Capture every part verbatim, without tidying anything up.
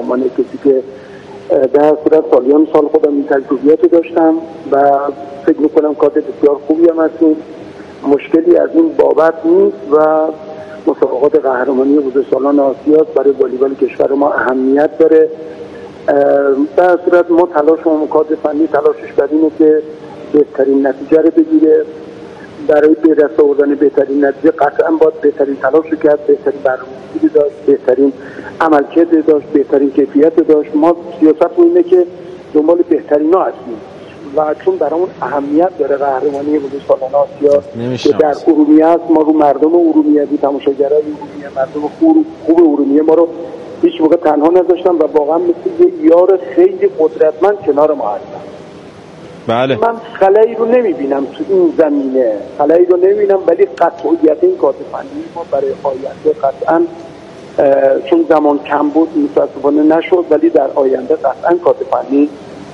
عنوان کسی که در صورت سالیان سال خودم این تجربیات داشتم و فکر میکنم کارت بسیار خوبی هم هستیم. مشکلی از این بابت نیست و مسابقات قهرمانی بزرگسالان آسیا برای والیبال کشور ما اهمیت داره. در صورت ما تلاش و کادر فنی تلاشش بر اینه که بهترین نتیجه رو بگیره. برای به دست آوردن بهترین نتیجه قطعا باید بهترین تلاش رو کرد، بهترین برنامه‌ریزی داشت، بهترین عملکرد داشت، بهترین کیفیت داشت. ما سیاست اینه که دنبال بهترینا هستیم و چون برامون اهمیت داره قهرمانی بزرگسالان آسیا که در ارومیه است، ما رو مردم ارومیه بی تماشاگرای ارومیه، مردم خوب خوب ارومیه ما رو هیچ موقع تنها نذاشتن و واقعا مثل یه یار خیلی قدرتمند کنار ما هستن. بله. من خلایی رو نمیبینم تو این زمینه، خلایی رو نمیبینم، ولی قطعیت این کارت فنی ما برای آینده قطعا چون زمان کم بود متاسفانه نشد، ولی در آینده قطعا کارت فنی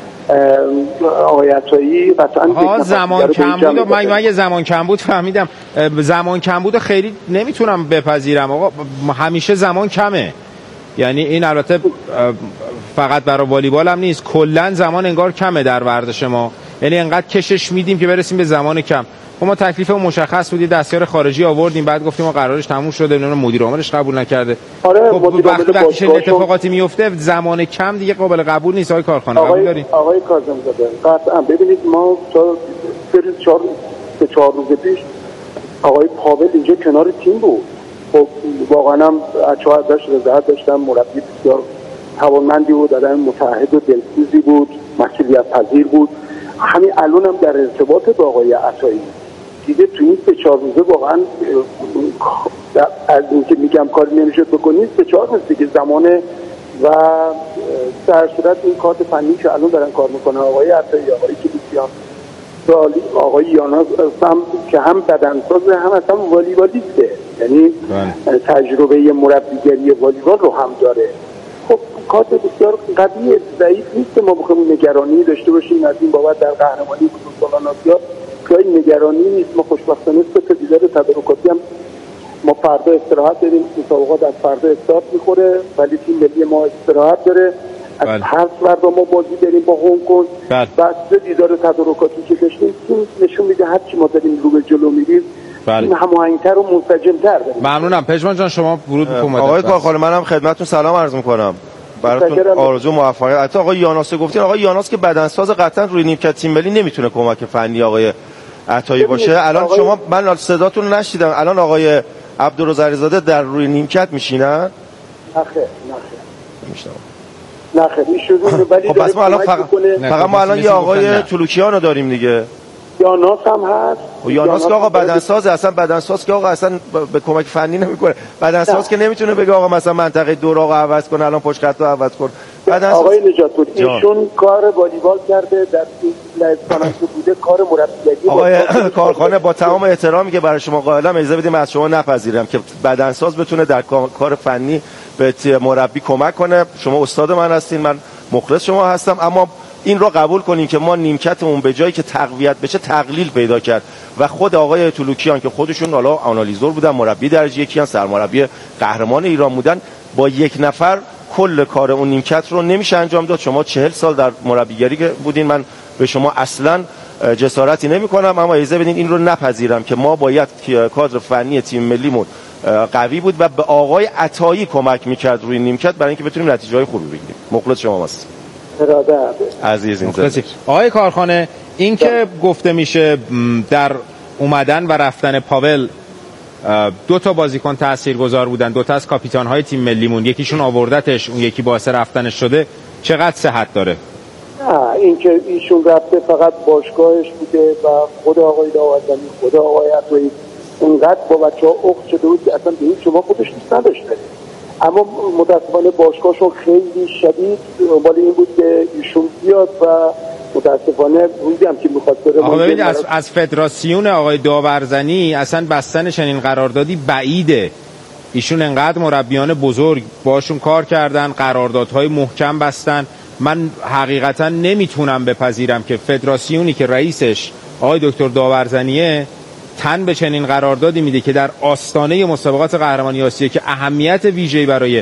آیتایی قطعا زمان کم بود. من من یه زمان کم بود فهمیدم. زمان کم بود خیلی نمیتونم بپذیرم آقا، همیشه زمان کمه. یعنی این البته فقط برای والیبال هم نیست، کلا زمان انگار کمه در ورزش ما. یعنی انقدر کشش میدیم که برسیم به زمان کم. ما تکلیفمون مشخص بود، دستیار خارجی آوردیم، بعد گفتیم ما قرارش تموم شده، نمیدونم مدیر عاملش قبول نکرده. آره خب وقتی وقتی اتفاقاتی میفته زمان کم دیگه قابل قبول نیست. آقای کارخانه قبول دارین؟ آقای کاظم زاده قطعا ببینید ما تا سه چهار سه چهار روز پیش آقای پاول اینجا کنار تیم بود. خب واقعا هم بچه‌ها ازش رضایت داشتم، مربی بسیار توانمندی بود، آدم متعهد و دلسوزی بود، مسئولیت پذیر بود. همین الان هم در ارتباط با آقای عطایی دیگه تو این سه چهار روزه واقعا از اینکه میگم کاری نمیشه بکنید سه چهار روز دیگه زمانه و در صورت این کارت فنی که الان دارن کار میکنن آقای عطایی، آقای کلیسیان سالی، آقای یاناس هم که هم بدنساز هم اصلا والیبالیسته، یعنی تجربه مربیگری والیبال رو هم داره. خب کارت بسیار قوی ضعیف نیست ما بخوایم نگرانی داشته باشیم از این بابت در قهرمانی بزرگسالان آسیا. که نگرانی نیست. ما خوشبختانه سه دیدار تدارکاتی هم ما فردا استراحت داریم، مسابقات از فردا استارت میخوره ولی تیم ملی ما استراحت داره. از هر فردا ما بازی داریم با هنگ کنگ و سه دیدار تدارکاتی که داشتیم نشون میده هر چی ما داریم رو به جلو میریم این هماهنگ‌تر و منسجم‌تر داریم. ممنونم. پژمان جان شما ورود بفرمایید. آقای کارخانه منم خدمتتون سلام عرض می‌کنم. براتون آرزو موفقیت. حتی آقای یاناس گفتین، آقای یاناس که بدنساز قطعا روی نیمکت تیم ملی نمیتونه کمک فنی آقای عطایی باشه. الان آقای... شما من صداتون رو نشیدم. الان آقای عبدالرزاق‌زاده در روی نیمکت میشینن؟ نه خیر، نه خیر. میشنم. نه خیر ایشون ولی خب پس ما الان فقط فقط ما الان یه آقای تلوکیان رو داریم دیگه. یاناس هم هست. و یاناس که آقا بدنساز اصلا بدنساز که آقا اصلا به کمک فنی نمیکنه. بدنساز که نمیتونه بگه آقا مثلا منطقه دور آقا عوض کن، الان پشت خط رو عوض کن. بدنساز آقای نجات‌پور ایشون کار والیبال کرده، در لهستان که بوده کار مربیگری. آقای کارخانه با تمام احترامی که برای شما قائلم اجازه بدید از شما نپذیرم که بدنساز بتونه در کار فنی به مربی کمک کنه. شما استاد من هستین، من مخلص شما هستم، اما این رو قبول کنین که ما نیمکتمون به جایی که تقویت بشه تقلیل پیدا کرد و خود آقای تلوکیان که خودشون حالا آنالیزور بودن، مربی درجه یکی ان، سرمربی قهرمان ایران بودن، با یک نفر کل کار اون نیمکت رو نمیشه انجام داد. شما چهل سال در مربیگری بودین، من به شما اصلا جسارتی نمی کنم، اما اجازه بدین این رو نپذیرم که ما باید کادر فنی تیم ملیمون قوی بود و به آقای عطایی کمک میکرد روی نیمکت برای اینکه بتونیم نتیجه‌های خوبی بگیریم. مخلص شما هست. عزیز این آقای کارخانه، این که گفته میشه در اومدن و رفتن پاول دو تا بازیکن تاثیرگذار بودن، دو تا از کاپیتان‌های تیم ملیمون، یکیشون آوردتش اون یکی باعث رفتنش شده، چقدر صحت داره؟ نه این که ایشون رفته فقط باشگاهش بوده و خود آقای داوردانی خود آقای عطایی اونقدر با بچه‌ها اخت شده بود که اصلا به این شما خودش دوست نداشته، اما متاسفانه باشگاهشون خیلی شدید دنبال این بود که ایشون بیاد و متاسفانه روزی هم که می‌خواد بره. آقا ببینید از از فدراسیون آقای داورزنی اصلا بستن چنین قراردادی بعیده. ایشون انقدر مربیان بزرگ باشون کار کردن، قراردادهای محکم بستن. من حقیقتا نمیتونم بپذیرم که فدراسیونی که رئیسش آقای دکتر داورزنیه تن به چنین قراردادی میده که در آستانه مسابقات قهرمانی آسیا که اهمیت ویژه‌ای برای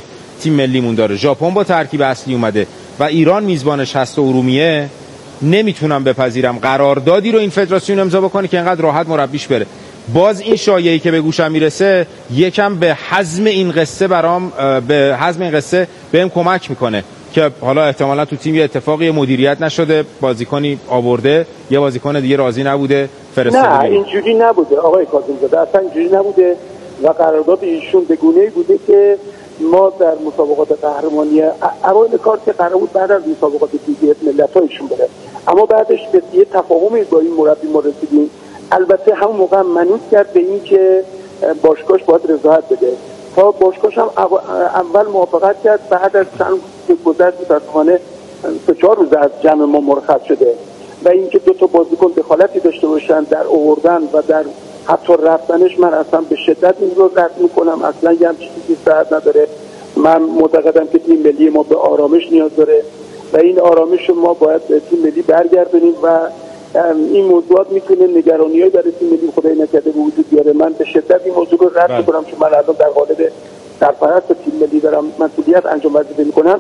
تیم ملیمون داره، ژاپن با ترکیب اصلی اومده و ایران میزبانش هست و ارومیه، نمیتونم بپذیرم قراردادی رو این فدراسیون امضا بکنه که اینقدر راحت مربیش بره. باز این شایعه‌ای که به گوشم میرسه یکم به حزم این قصه برام به حزم این قصه بهم کمک میکنه که حالا احتمالا تو تیم یه اتفاقی مدیریت نشده، بازیکنی آورده، یه بازیکن دیگه راضی نبوده فرستاده. نه اینجوری نبوده آقای کاظمی‌زاده، اصلا اینجوری نبوده و قرارداد ایشون به گونه‌ای بوده که ما در مسابقات قهرمانی اوایل کار که قرار بود بعد از مسابقات دیگه ملت‌ها ایشون بره، اما بعدش به یه تفاهمی با این مربی ما رسیدیم. البته همون موقع منوط کرد به این که باشگاهش باید رضایت بده، تا باشگاهش هم اول موافقت کرد، بعد از چند گذشت متأسفانه سه چهار روز از جمع ما مرخص شده و اینکه دو تا بازیکن دخالتی داشته باشن در آوردن و در حتی رفتنش، من اصلا به شدت این رو رد میکنم. اصلا یه همچین چیزی صحت نداره. من معتقدم که تیم ملی ما به آرامش نیاز داره و این آرامش ما باید به تیم ملی برگردونیم و این موضوعات میتونه نگرانی‌های برای تیم ملی خدای نکرده به وجود بیاره. من به شدت این موضوع رو رد میکنم چون من الان در قالب سرپرست تیم ملی دارم مسئولیت انجام وظیفه میکنم.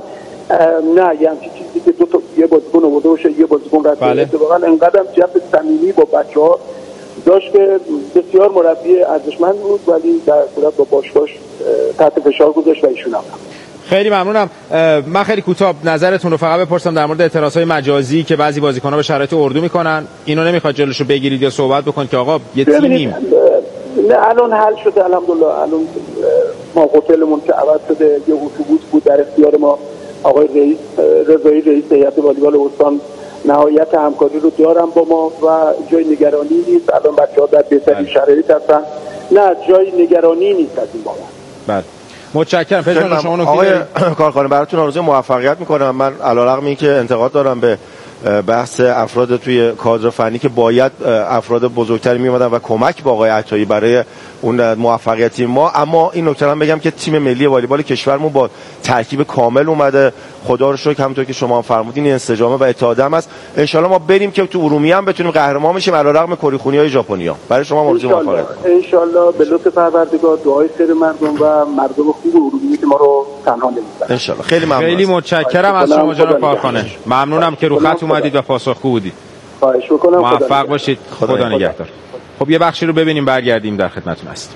نه یه همچین چیزی که دو تا یه بازیکن آورده باشه یه بازیکن رد کنه، اتفاقا انقدرم جو صمیمی با بچه‌ها داشت که بسیار مربی ارزشمند بود، ولی در صورت با باشگاهش تحت فشار گذاشت و ایشون هم. خیلی ممنونم. من خیلی کوتاه نظرتون رو فقط بپرسم در مورد اعتراضهای مجازی که بعضی بازیکن‌ها به شرایط اردو میکنن. اینو نمیخواد جلوشو بگیرید یا صحبت بکنید که آقا یه تیمیم؟ نه الان حل شده الحمدلله. الان ما هتلمون که عوض شده، یه اتوبوس بود در اختیار ما، آقای رئیس رضایی رئیس هیئت والیبال استان نهایت همکاری رو دارم با ما و جای نگرانی نیست. الان بچه‌ها در بهترین شرایط هستن. نه جای نگرانی نیست از این بابت. بله متشکرم. فکر شما نکته آقای کارخانه براتون آرزوی موفقیت میکنم. من علیرغم اینکه انتقاد دارم به بحث افراد توی کادر فنی که باید افراد بزرگتری میومدن و کمک با آقای عطایی برای اون موفقیتی ما، اما این نکته هم بگم که تیم ملی والیبال کشورمون با ترکیب کامل اومده. خدا رو شکر همونطور که شما هم فرمودین انسجامه و اتحاد هم هست. ان شاء الله ما بریم که تو ارومیه هم بتونیم قهرمان بشیم علیرغم کریخونی‌های ژاپنیا. برای شما آرزوی موفقیت. ان شاء الله به لطف پروردگار دعای خیر مردم و مردم خوب ارومیه که ما رو تنها نمی‌ذارن. ان شاء الله. خیلی ممنون. خیلی متشکرم از شما جناب کارخانه. ممنونم که رو خط اومدید و پاسخگو بودید. خواهش می‌کنم. موفق باشید. خدا نگهدار. خب یه بخشی رو ببینیم برگردیم در خدمتتون هستیم.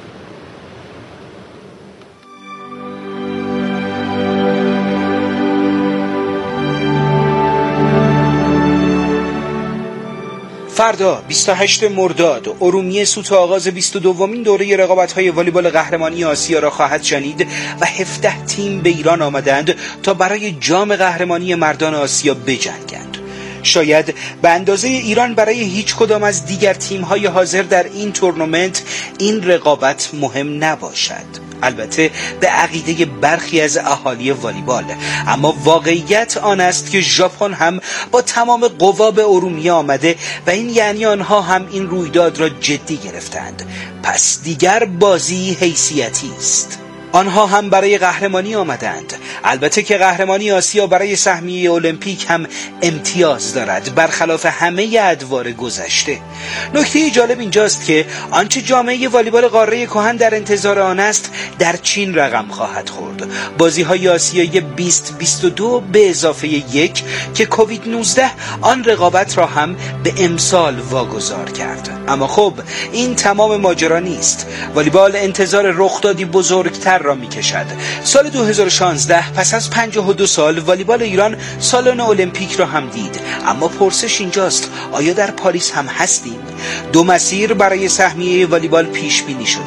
فردا بیست و هشتم مرداد ارومیه سوت آغاز بیست و دومین دوره رقابت‌های والیبال قهرمانی آسیا را خواهد شنید و هفده تیم به ایران آمدند تا برای جام قهرمانی مردان آسیا بجنگند. شاید به اندازه ایران برای هیچ کدام از دیگر تیم‌های حاضر در این تورنمنت این رقابت مهم نباشد. البته به عقیده برخی از اهالی والیبال، اما واقعیت آن است که ژاپن هم با تمام قوا به ارومیه آمده و این یعنی آنها هم این رویداد را جدی گرفتند. پس دیگر بازی حیثیتی است. آنها هم برای قهرمانی آمدند. البته که قهرمانی آسیا برای سهمیه المپیک هم امتیاز دارد برخلاف همه ادوار گذشته. نکته جالب اینجاست که آنچه جامعه والیبال قاره کهن در انتظار آن است در چین رقم خواهد خورد. بازی‌های آسیایی بیست بیست و دو به اضافه یک که کووید نوزده آن رقابت را هم به امسال واگذار کرد. اما خب این تمام ماجرا نیست. والیبال انتظار رخدادی بزرگتر را می کشد. سال دو هزار و شانزده پس از پنجاه و دو سال والیبال ایران سالن المپیک را هم دید. اما پرسش اینجاست آیا در پاریس هم هستیم؟ دو مسیر برای سهمیه والیبال پیش بینی شده.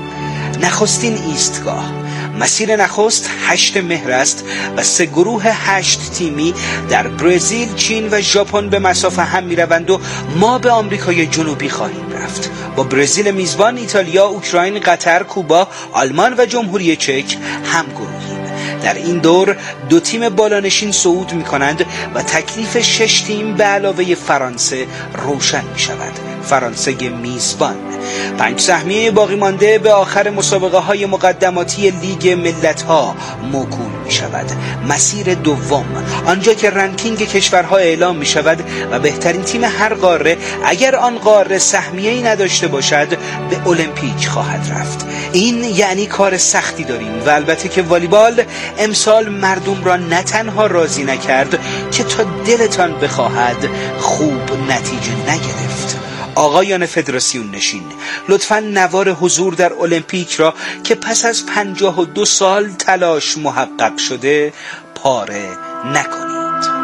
نخستین ایستگاه مسیر نخست هشت مهر است و سه گروه هشت تیمی در برزیل، چین و ژاپن به مسافه هم می روند و ما به آمریکای جنوبی خواهیم رفت. با برزیل میزبان، ایتالیا، اوکراین، قطر، کوبا، آلمان و جمهوری چک هم گروهیم. در این دور دو تیم بالانشین صعود می کنند و تکلیف شش تیم به علاوه فرانسه روشن می شود. فرانسه میزبان. پنج سهمیه باقی مانده به آخر مسابقه های مقدماتی لیگ ملت ها موکول می شود. مسیر دوم، آنجا که رنکینگ کشورها اعلام می شود و بهترین تیم هر قاره اگر آن قاره سهمیه‌ای نداشته باشد به المپیک خواهد رفت. این یعنی کار سختی داریم و البته که والیبال امسال مردم را نه تنها راضی نکرد که تا دلتان بخواهد خوب نتیجه نگرفت. آقایان فدراسیون نشین، لطفاً نوار حضور در المپیک را که پس از پنجاه و دو سال تلاش محقق شده پاره نکنید.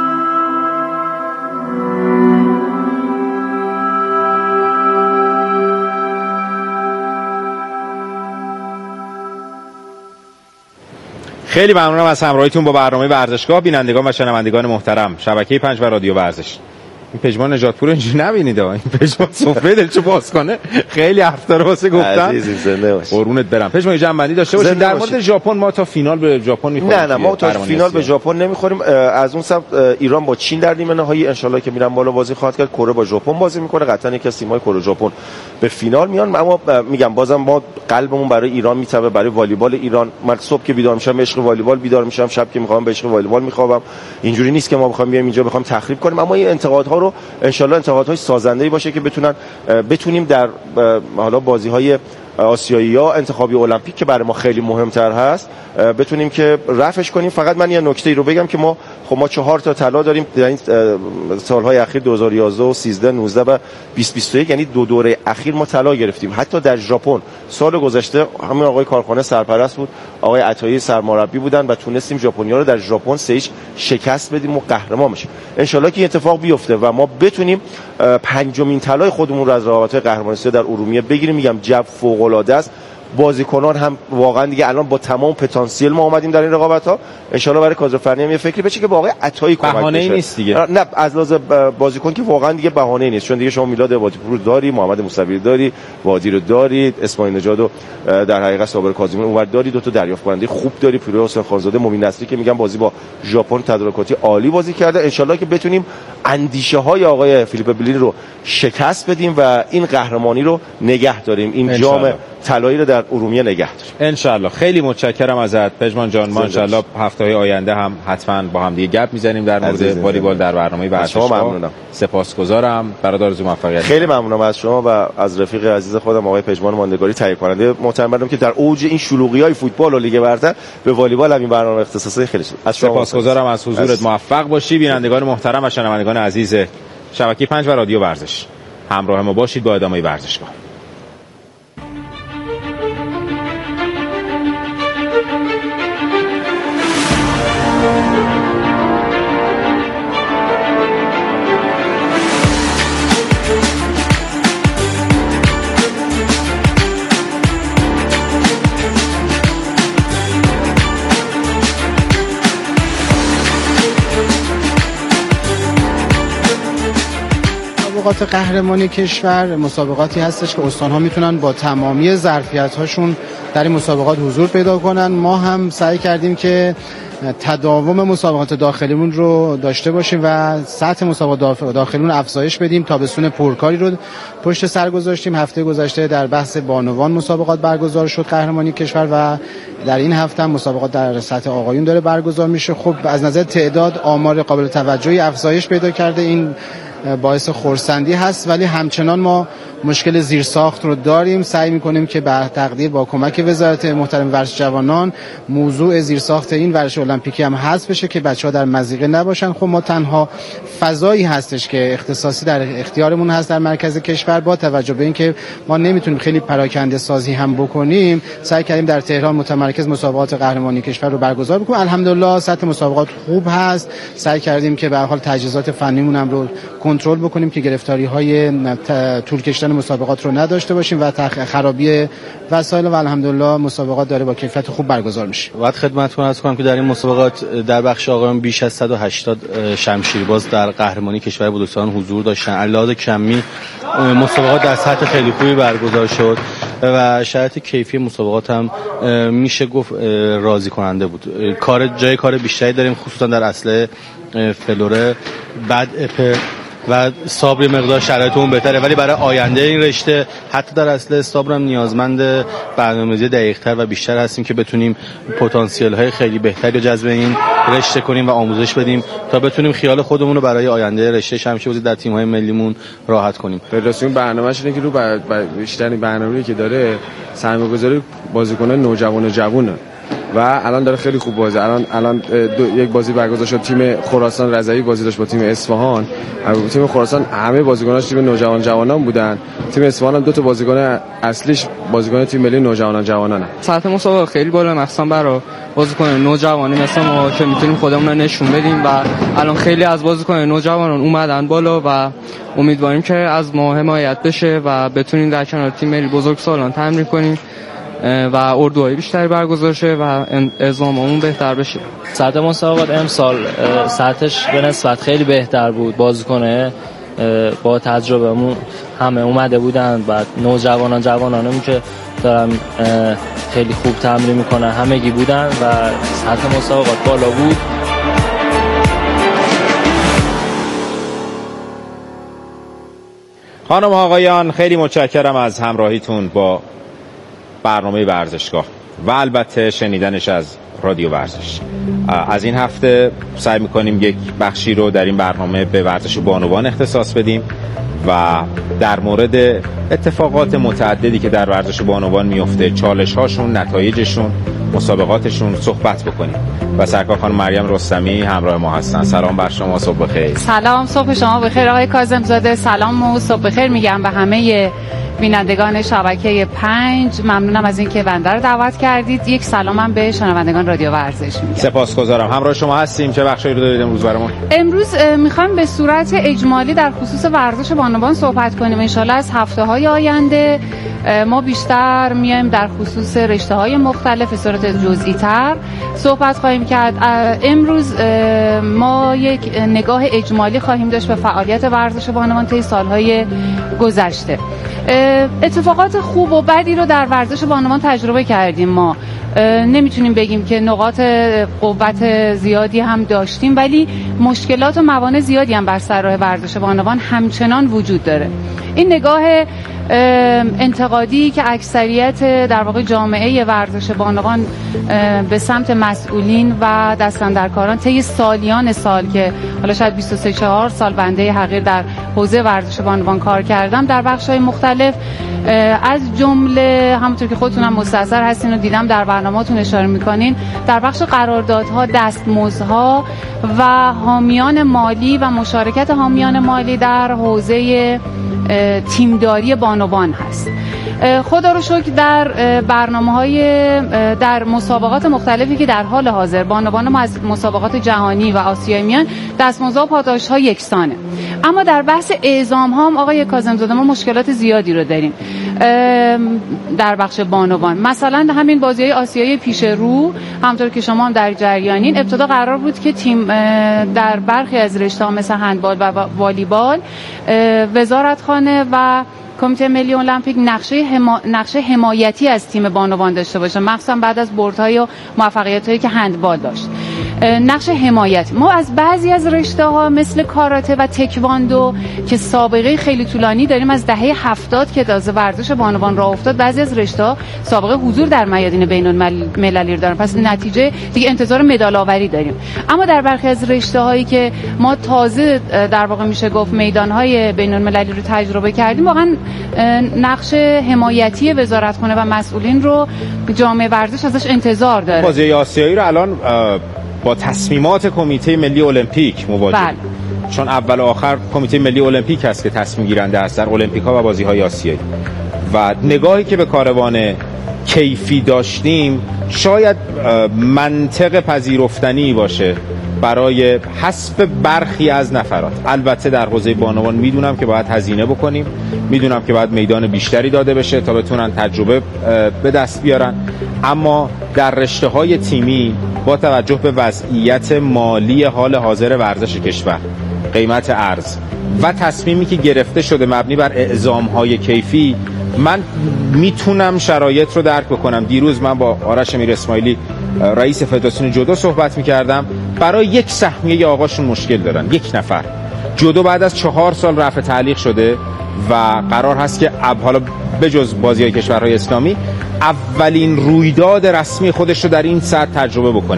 خیلی ممنونم از همراهیتون با برنامه ورزشگاه. بینندگان و شنوندگان محترم، شبکه پنج و رادیو ورزش. این پژمان نجاتپور رو اینجوری نبینید، این پژمان سفره دلشو باز کنه. خیلی حرف داره واسه گفتن. عزیزی زنده باش. قربونت برم. پژمان جنبندی داشته باشید در مورد ژاپن. ما تا فینال به ژاپن می‌خوریم. نه نه ما تا فینال به ژاپن نمی‌خوریم. از اون سمت ایران با چین در نیمه نهایی ان شاءالله که میرن بالا بازی خواهد کرد. کره با ژاپن بازی می‌کنه. قطعاً یکی از تیم‌های کره ژاپن به فینال میان. اما میگم بازم ما قلبمون برای ایران میتابه، برای والیبال ایران. من صبح که بیدار میشم به عشق والیبال بیدار میشم، شب که میخوام به عشق والیبال میخوابم. اینجوری نیست که ما بخوام بیایم اینجا بخوام تخریب کنیم، اما این انتقادها رو ان شاءالله انتقادهای سازنده‌ای باشه که بتونن بتونیم در حالا بازی‌های آسیایی‌ها انتخابی المپیک که برای ما خیلی مهمتر هست بتونیم که رفعش کنیم. فقط من یه نکته ای رو بگم که ما خب ما چهار تا طلا داریم در این سال‌های اخیر دو هزار و یازده و سیزده نوزده و بیست بیست و یک، یعنی دو دوره اخیر ما طلا گرفتیم. حتی در ژاپن سال گذشته همین آقای کارخانه سرپرست بود، آقای عطایی سرمربی بودن و تونستیم ژاپنی‌ها رو در ژاپن سه هیچ شکست بدیم و قهرمان بشیم. ان شاءالله که این اتفاق بیفته و ما بتونیم پنجمین طلای خودمون رو از رقابت‌های قهرمانی آسیا در ارومیه بگیریم. میگم جو فوق‌العاده است. بازیکنان هم واقعا دیگه الان با تمام پتانسیل ما اومدیم در این رقابت‌ها. ان شاءالله برای کادر فنی هم یه فکری بشه که با آقای عطایی کمک بشه. بهانه‌ای نیست دیگه. نه از لحاظ بازیکن که واقعا دیگه بهانه‌ای نیست، چون دیگه شما میلاد عبادی‌پور داری، محمد موسوی داری، وادی رو داری، اسماعیل نژاد و در حقیقت صابر کاظمی اونور داری، دو تا دریافت کننده خوب داری، پیرو حسین خانزاده، مبین نصری که میگم بازی با ژاپن تدارکاتی عالی بازی کرده. ان شاءالله که بتونیم اندیشه‌های آقای فیلیپ بلینی رو شکست بدیم و این قهرمانی رو نگه داریم، این جام طلایی رو در ارومیه نگه داریم ان شاء الله. خیلی متشکرم ازت پژمان جان. ما ان شاء الله هفته‌های آینده هم حتما با هم دیگه گپ میزنیم در مورد والیبال در برنامه ورزشگاه. ممنونم. سپاسگزارم. برادر جو موفقیت. خیلی ممنونم از شما و از رفیق عزیز خودم آقای پژمان ماندگاری، تهیه کننده محترم که در اوج این شلوغی‌های فوتبال و لیگ برتر به والیبال هم این برنامه اختصاصی خیلی شد. از شما سپاسگزارم از حضورت. از... موفق باشی. بینندگان محترم و شنوندگان عزیز شبکه پنج و رادیو ورزش، همراه ما باشید با ادامه ورزشگاه. مسابقات قهرمانی کشور مسابقاتی هستش که استان‌ها میتونن با تمامی ظرفیت‌هاشون در این مسابقات حضور پیدا کنن. ما هم سعی کردیم که تداوم مسابقات داخلیمون رو داشته باشیم و سطح مسابقات داخلیمون افزایش بدیم. تابستون پرکاری رو پشت سر گذاشتیم. هفته گذشته در بحث بانوان مسابقات برگزار شد قهرمانی کشور و در این هفته هم مسابقات در سطح آقایون داره برگزار میشه. خب از نظر تعداد آمار قابل توجهی افزایش پیدا کرده، این باعث خرسندی هست، ولی همچنان ما مشکل زیرساخت رو داریم. سعی می‌کنیم که به تقدیر با کمک وزارت محترم ورزش جوانان موضوع زیرساخت این ورزش المپیکی هم حذف بشه که بچه‌ها در مضیقه نباشن. خب ما تنها فضایی هستش که اختصاصی در اختیارمون هست در مرکز کشور، با توجه به اینکه ما نمیتونیم خیلی پراکنده سازی هم بکنیم، سعی کردیم در تهران متمرکز مسابقات قهرمانی کشور رو برگزار بکنیم. الحمدلله سطح مسابقات خوب هست. سعی کردیم که به هر حال تجهیزات فنیمون هم رو کنترل بکنیم که گرفتاری‌های طول کشیدن مسابقات رو نداشته باشیم و خرابی وسایل و الحمدلله مسابقات داره با کیفیت خوب برگزار میشه. بعد خدمتتون عرض کنم که در این مسابقات در بخش آقایان بیش از صد و هشتاد شمشیرباز در قهرمانی کشور بلوچستان حضور داشتن. علاوه کمی مسابقات در سطح خیلی خوبی برگزار شد و شرایط کیفی مسابقات هم میشه گفت راضی کننده بود. کار جای کار بیشتری داریم، خصوصا در اصل فلوره، بعد اپ و صبر مقدار شرایطمون بهتره، ولی برای آینده این رشته حتی در اصل صبر هم نیازمند برنامه‌ریزی دقیق‌تر و بیشتر هستیم که بتونیم پتانسیل‌های خیلی بهتری رو جذب این رشته کنیم و آموزش بدیم تا بتونیم خیال خودمون رو برای آینده رشته شمشیربازی در تیم‌های ملیمون راحت کنیم. فدراسیون برنامه‌اش اینه که رو بیشترین برنامه‌ای که داره سرمایه‌گذاری بازیکنان نوجوان و جوونه و الان داره خیلی خوب بازی. الان الان یک بازی برگزار شد، تیم خراسان رضوی بازی داشت با تیم اصفهان. تیم خراسان همه بازیکناش تیم نوجوان جوانان بودن، تیم اصفهان هم دو تا بازیکن اصلیش بازیکن تیم ملی نوجوانان جوانانه. سطح مسابقه خیلی بالا، مخصوصا برای بازیکن نوجوانی مثل ما که میتونیم خودمون رو نشون بدیم و الان خیلی از بازیکن نوجوانان اومدن بالا و امیدواریم که از ما حمایت بشه و بتونیم در کنار تیم ملی بزرگسالان تمرین کنیم و اردوهای بیشتری برگزار شه و اعزاممون بهتر بشه. سطح مسابقات امسال سطحش به نسبت خیلی بهتر بود. بازیکن با تجربه‌مون همه اومده بودن، بعد نوجوانان جوانانم که دارن خیلی خوب تمرین میکنن همگی بودن و سطح مسابقات بالا بود. خانم و آقایان، خیلی متشکرم از همراهیتون با برنامه ورزشگاه و البته شنیدنش از رادیو ورزش. از این هفته سعی میکنیم یک بخشی رو در این برنامه به ورزش بانوان اختصاص بدیم و در مورد اتفاقات متعددی که در ورزش بانوان میفته، چالش هاشون، نتایجشون، مسابقاتشون صحبت بکنیم و سرکار خانم مریم رستمی همراه ما هستن. سلام بر شما، صبح بخیر. سلام، صبح شما بخیر آقای کاظم زاده. سلام و صبح بخیر میگم به همه بینندگان شبکه پنج. ممنونم از اینکه بنده رو دعوت کردید. یک سلامم به شنوندگان رادیو ورزش میگم. سپاسگزارم. همراه شما هستیم. چه بخشی رو دارید امروز برامون؟ امروز میخوایم به صورت اجمالی در خصوص ورزش بانوان صحبت کنیم. ان شاءالله از هفته‌های آینده ما بیشتر میایم در خصوص رشته‌های مختلف به صورت جزئی‌تر صحبت خواهیم کرد. امروز ما یک نگاه اجمالی خواهیم داشت به فعالیت ورزش بانوان طی سال‌های گذشته. اتفاقات خوب و بدی رو در ورزش بانوان تجربه کردیم. ما نمیتونیم بگیم که نقاط قوت زیادی هم داشتیم، ولی مشکلات و موانع زیادی هم بر سر راه ورزش بانوان همچنان وجود داره. این نگاه انتقادی که اکثریت در واقع جامعه ورزش بانوان به سمت مسئولین و دستاندرکاران طی سالیان سال که حالا شاید بیست و سه چهار سال بنده حقیر در حوزه ورزش بانوان کار کردم در بخش‌های مختلف، از جمله همونطور که خودتون هم مستحضر هستین و دیدم در برنامه‌تون اشاره می‌کنین، در بخش قراردادها، دستمزدها و حامیان مالی و مشارکت حامیان مالی در حوزه تیمداری بانوان هست. خدا رو شکر در برنامه‌های در مسابقات مختلفی که در حال حاضر بانوان ما از مسابقات جهانی و آسیایی میان، دستمزدها و پاداش‌ها یکسانه. اما در بحث اعزام ها هم آقای کاظم زاده ما مشکلات زیادی رو داریم در بخش بانوان. مثلا همین بازی‌های آسیایی پیش رو، همونطور که شما هم در جریانین، ابتدا قرار بود که تیم در برخی از رشته‌ها مثل هندبال و والیبال وزارتخانه و کمیته ملی المپیک نقشه حما... نقشه حمایتی از تیم بانوان داشته باشه، مخصوصا بعد از بردهای و موفقیت‌هایی که هندبال داشت. نقش حمایت ما از بعضی از رشته‌ها مثل کاراته و تکواندو که سابقه خیلی طولانی داریم، از دهه هفتاد که تازه ورزش بانوان راه افتاد، بعضی از رشته‌ها سابقه حضور در میادین بین‌المللی دارن، پس نتیجه دیگه انتظار مدال آوری داریم. اما در برخی از رشته‌هایی که ما تازه در واقع میشه گفت میدان‌های بین‌المللی رو تجربه کردیم، واقعا نقش حمایتی وزارتخانه و مسئولین رو جامعه ورزش ازش انتظار داره. بازی آسیایی رو الان با تصمیمات کمیته ملی المپیک مواجه، بله. چون اول و آخر کمیته ملی المپیک هست که تصمیم گیرنده است در المپیک‌ها و بازی‌های آسیایی، و نگاهی که به کاروان کیفی داشتیم شاید منطق پذیرفتنی باشه برای حذف برخی از نفرات. البته در حوزه بانوان میدونم که باید هزینه بکنیم، میدونم که باید میدان بیشتری داده بشه تا بتونن تجربه به دست بیارن، اما در رشته‌های تیمی با توجه به وضعیت مالی حال حاضر ورزش کشور، قیمت ارز و تصمیمی که گرفته شده مبنی بر اعزام‌های کیفی، من میتونم شرایط رو درک بکنم. دیروز من با آرش امیر اسماعیلی رئیس فدراسیون جودو صحبت میکردم. برای یک سهمیه آقاشون مشکل دارن، یک نفر. جودو بعد از چهار سال رفع تعلیق شده و قرار هست که اب حالا بجز بازی‌های کشورهای اسلامی اولین رویداد رسمی خودش رو در این سطح تجربه بکنه.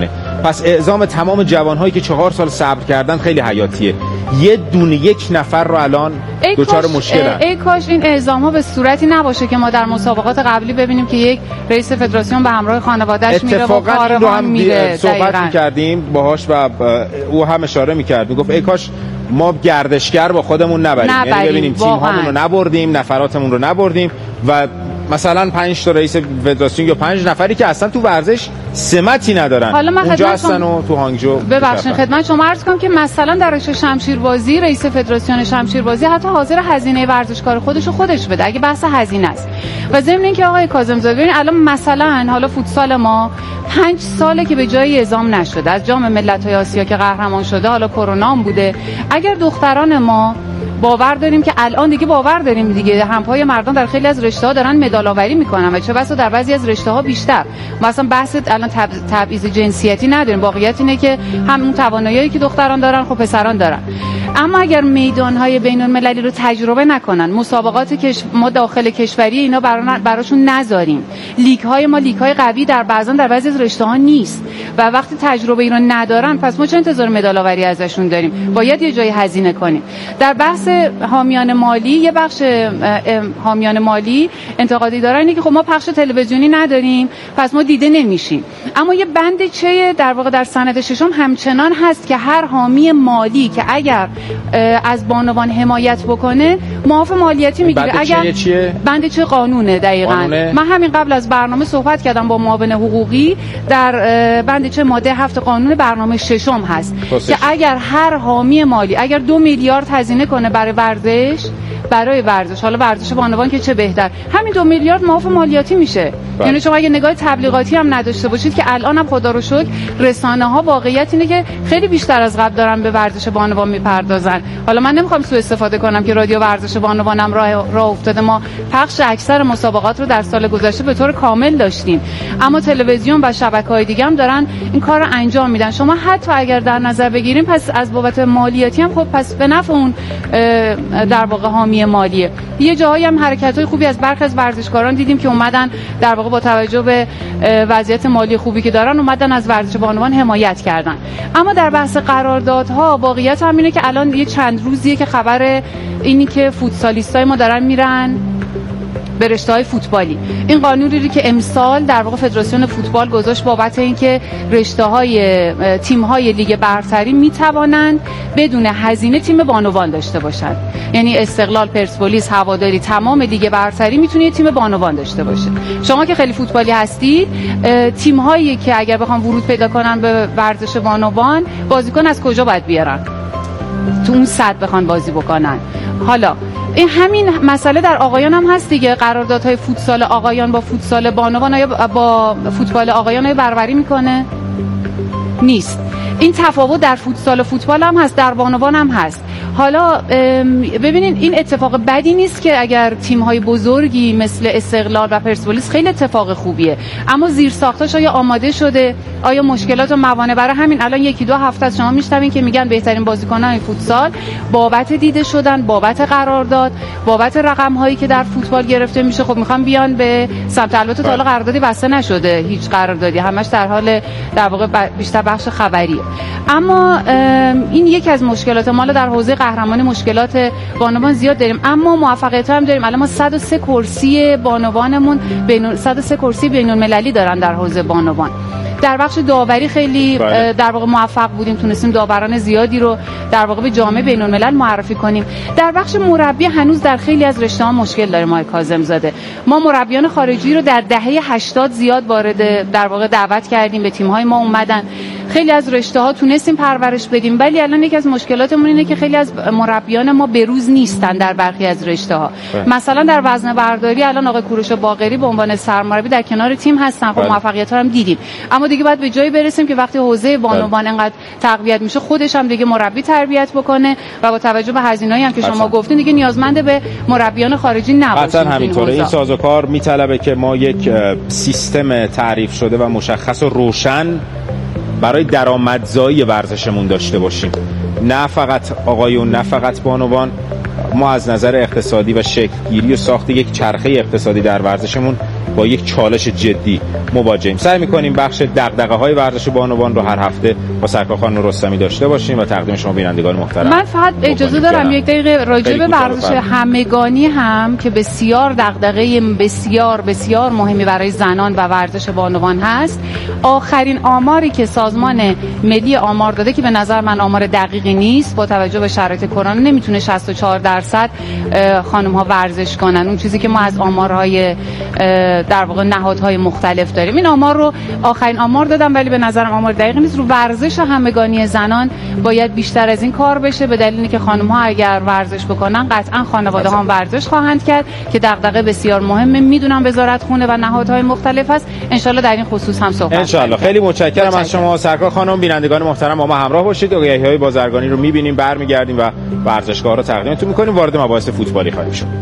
پس اعزام تمام جوانهایی که چهار سال صبر کردن خیلی حیاتیه. یه دونه یک نفر رو الان دوچار مشکلن. ای کاش این اعزام‌ها به صورتی نباشه که ما در مسابقات قبلی ببینیم که یک رئیس فدراسیون به همراه خانواده‌اش میره و کاروان میره. صحبت می‌کردیم باهاش و او هم اشاره می‌کرد، میگفت ای کاش ما گردشگر با خودمون نبریم, نبریم. یعنی ببینیم تیم هامون رو نبردیم، نفراتمون رو نبردیم و مثلا پنج تا رئیس فدراسیون یا پنج نفری که اصلا تو ورزش سمتی ندارن اونجا هستن و تو هانگجو. ببخشید خدمت شما عرض کنم که مثلا در رشته شمشیربازی رئیس فدراسیون شمشیربازی حتی حاضر هزینه ورزشکار خودش رو خودش بده اگه بحث هزینه است. و ضمن اینکه آقای کاظم‌زاده ببین الان مثلا حالا فوتسال ما پنج ساله که به جای اعزام نشده از جام ملت‌های آسیا که قهرمان شده، حالا کرونا هم بوده. اگر دختران ما باور داریم که الان دیگه باور داریم دیگه همپای مردان در خیلی از رشته‌ها دارن مدال آوری میکنن و چه بسا در بعضی از رشته‌ها بیشتر. مثلا بحث الان تب... تبعیض جنسیتی نداریم، واقعیت اینه که همون توانایی‌ای که دختران دارن خب پسران دارن. اما اگر میدان‌های بین‌المللی رو تجربه نکنن، مسابقات کش... ما داخل کشوری اینا برا... براشون نذاریم، لیگ‌های ما لیگ‌های قوی در بعضن در بعضی از رشته‌ها نیست و وقتی تجربه ای رو ندارن پس ما چه انتظار مدال آوری ازشون داریم؟ باید یه جایی هزینه کنیم. در بحث حامیان مالی یه بخش حامیان مالی انتقادی دارن اینه که خب ما پخش تلویزیونی نداریم پس ما دیده نمیشیم. اما یه بند چه در واقع در سند ششم همچنان هست که هر حامی مالی که اگر از بانوان حمایت بکنه معاف مالیاتی میگیره. اگر چیه؟ بند چه قانونه دقیقاً قانونه؟ من همین قبل از برنامه صحبت کردم با معاون حقوقی در بند چه ماده هفت قانون برنامه ششم هست توسش. که اگر هر حامی مالی اگر دو میلیارد هزینه کنه برای ورزش برای ورزش حالا ورزش بانوان که چه بهتر همین دو میلیارد معاف مالیاتی میشه. یعنی شما اگه نگاه تبلیغاتی هم نداشته باشید که الان هم خدا رو شکر رسانه ها واقعیت اینه که خیلی بیشتر از قبل دارن به ورزش بانوان میپردازن. حالا من نمیخوام سوء استفاده کنم که رادیو ورزش بانوانم راه راه افتاده، ما پخش اکثر مسابقات رو در سال گذشته به طور کامل داشتیم، اما تلویزیون و شبکه‌های دیگه هم دارن این کار رو انجام میدن. شما حتی اگر در نظر بگیریم پس از بابت مالیاتی هم خب پس به نفع اون در واقع حامی مالیه. یه جاهایی هم حرکت‌های خوبی از برخی از ورزشکاران دیدیم که اومدن در واقع با توجه به وضعیت مالی خوبی که دارن اومدن از ورزش بانوان حمایت کردن. اما در بحث قراردادها واقعیت هم اینه که الان یه چند روزیه که خبر اینی که فوتسالیستای ما دارن میرن به رشته‌های فوتبالی. این قانونی که امسال در واقع فدراسیون فوتبال گذاشت بابت اینکه رشته‌های تیم‌های لیگ برتری می‌توانند بدون هزینه تیم بانوان داشته باشند. یعنی استقلال، پرسپولیس، هواداری تمام لیگ برتری میتونه تیم بانوان داشته باشه. شما که خیلی فوتبالی هستید، تیم‌هایی که اگر بخوام ورود پیدا کنن به ورزش بانوان، بازیکن از کجا باید بیارن؟ تو اون سطح بخوان بازی بکنن. حالا این همین مسئله در آقایان هم هست دیگه. قراردادهای فوتسال آقایان با فوتسال بانوان یا با فوتبال آقایان های برابری میکنه؟ نیست. این تفاوت در فوتسال و فوتبال هم هست، در بانوان هم هست. حالا ببینید این اتفاق بدی نیست که اگر تیم‌های بزرگی مثل استقلال و پرسپولیس خیلی اتفاق خوبیه، اما زیرساختاش آیا آماده شده؟ آیا مشکلات و موانع برای همین الان یکی دو هفته از شما میشنوین که میگن بهترین بازیکنان فوتسال بابت دیده شدن، بابت قرارداد، بابت رقم‌هایی که در فوتبال گرفته میشه خب میخوان بیان به سمت. البته تا حالا قراردادی بسته نشده، هیچ قراردادی، همش در حال در واقع بیشتر بخش خبریه. اما این یکی از مشکلات ما در حوزه قهرمانی، مشکلات بانوان زیاد داریم اما موفقیت هم داریم. الان ما صد و سه کرسی بانوانمون بین صد و سه کرسی بین‌المللی دارن در حوزه بانوان. در بخش داوری خیلی بله. در واقع موفق بودیم، تونستیم داوران زیادی رو در واقع به جامعه بین‌الملل معرفی کنیم. در بخش مربی هنوز در خیلی از رشته‌ها مشکل داریم. آقای کاظم‌زاده، ما مربیان خارجی رو در دهه هشتاد زیاد وارد در واقع دعوت کردیم، به تیم‌های ما اومدن، خیلی از رشته‌ها تونستیم پرورش بدیم، ولی الان یکی از مشکلاتمون اینه که خیلی از مربیان ما بروز نیستن در برخی از رشته‌ها. مثلا در وزنه برداری الان آقای کوروش باقری به عنوان سرمربی در کنار تیم هستن، خب موفقیت‌ها هم دیدیم، اما دیگه باید به جایی برسیم که وقتی حوزه بانوان انقدر تقویت میشه خودش هم دیگه مربی تربیت بکنه و با توجه به هزینه‌ای هم که شما گفتین دیگه نیازمند به مربیان خارجی نباشه. قطعاً همینطوره. این سازوکار میطلبه که ما یک سیستم تعریف شده و مشخص و روشن برای درآمدزایی ورزشمون داشته باشیم، نه فقط آقایون، نه فقط بانوان. ما از نظر اقتصادی و شکل‌گیری و ساخت یک چرخه اقتصادی در ورزشمون با یک چالش جدی مواجهیم. سعی می‌کنیم بخش دغدغه‌های ورزش بانوان رو هر هفته با سرکار خانم رستمی داشته باشیم و تقدیم شما بینندگان محترم. من فقط اجازه دارم یک دقیقه راجع به ورزش همگانی هم که بسیار دغدغه بسیار بسیار مهمی برای زنان و ورزش بانوان هست. آخرین آماری که سازمان ملی آمار داده که به نظر من آمار دقیقی نیست، با توجه به شرایط کرونا نمیتونه شصت و چهار درصد خانم ها ورزش کنن، اون چیزی که ما از آمارهای در واقع نهادهای مختلف داریم. این آمار رو آخرین آمار دادم ولی به نظرم آمار دقیقی نیست. رو ورزش همگانی زنان باید بیشتر از این کار بشه، به دلیلی که خانم ها اگر ورزش بکنن قطعا خانواده ها ورزش خواهند کرد که دغدغه بسیار مهمه. میدونم وزارت خونه و نهادهای مختلف هست، ان شاءالله در این خصوص هم صحبت ان شاءالله. خیلی متشکرم, متشکرم از شما سرکار خانم. بینندگان محترم با ما همراه باشید. آگهی‌های بازرگانی رو می‌بینیم، برمیگردیم و ورزشگاه رو تقدیمتون می‌کنیم. وارد مباحث فوتبالی خواهیم شد.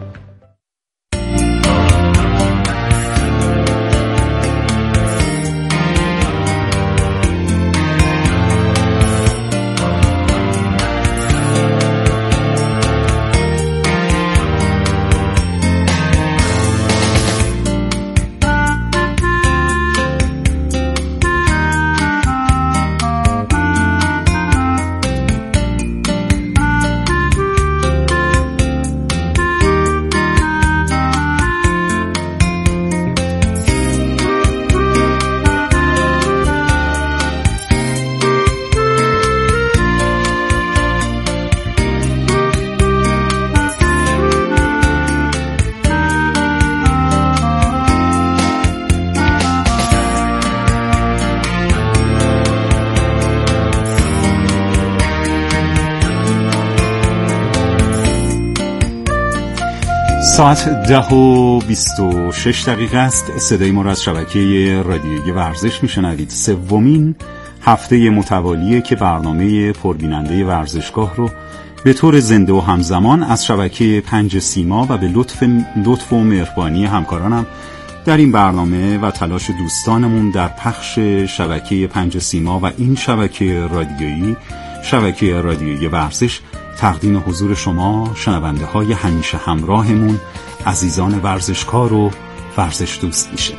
ساعت ده و بیست و شش دقیقه است. صدای ما را از شبکه رادیویی ورزش میشنوید. سومین هفته متوالیه که برنامه پربیننده ورزشگاه رو به طور زنده و همزمان از شبکه پنج سیما و به لطف لطف و مهربانی همکارانم در این برنامه و تلاش دوستانمون در پخش شبکه پنج سیما و این شبکه رادیویی، شبکه رادیویی ورزش، تقدیم حضور شما شنونده های همیشه همراهمون عزیزان ورزشکار و ورزش دوست میشه.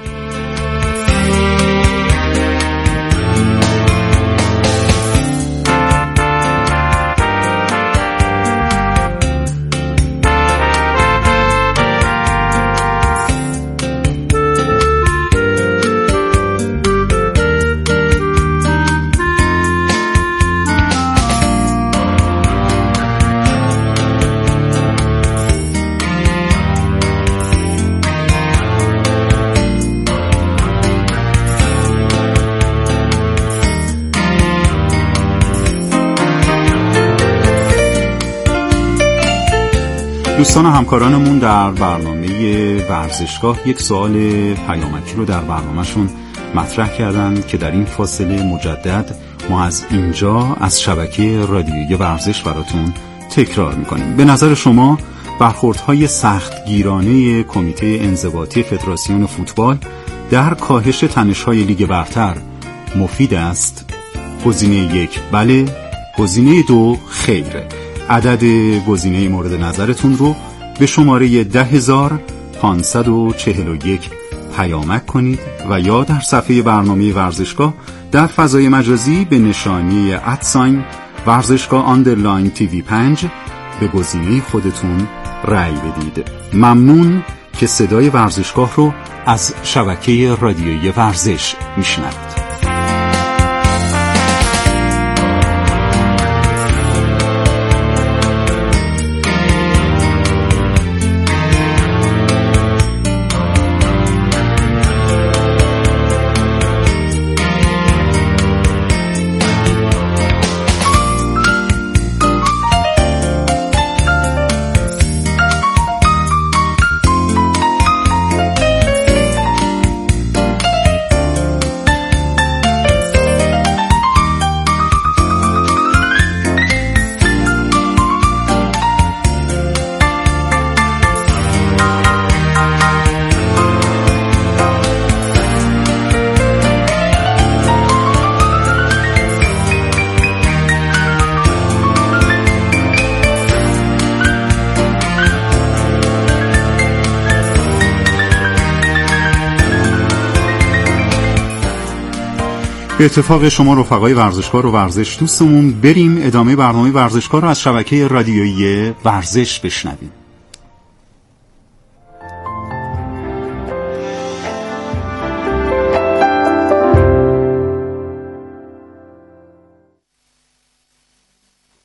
دوستان و همکارانمون در برنامه ورزشگاه یک سوال پیامکی رو در برنامهشون مطرح کردند که در این فاصله مجدد ما از اینجا از شبکه رادیویی ورزش براتون تکرار میکنیم. به نظر شما برخوردهای سختگیرانه کمیته انضباطی فدراسیون فوتبال در کاهش تنش‌های لیگ برتر مفید است؟ گزینه یک بله، گزینه دو خیره. عدد گزینه مورد نظرتون رو به شماره ده هزار پانصد و چهل و یک پیامک کنید و یا در صفحه برنامه ورزشگاه در فضای مجازی به نشانی ادساین ورزشگاه آندرلاین تیوی پنج به گزینه خودتون رأی بدید. ممنون که صدای ورزشگاه رو از شبکه رادیویی ورزش میشنوید. به اتفاق شما رفقای ورزشکار و ورزش دوستمون بریم ادامه برنامه ورزشکار رو از شبکه رادیویی ورزش بشنویم.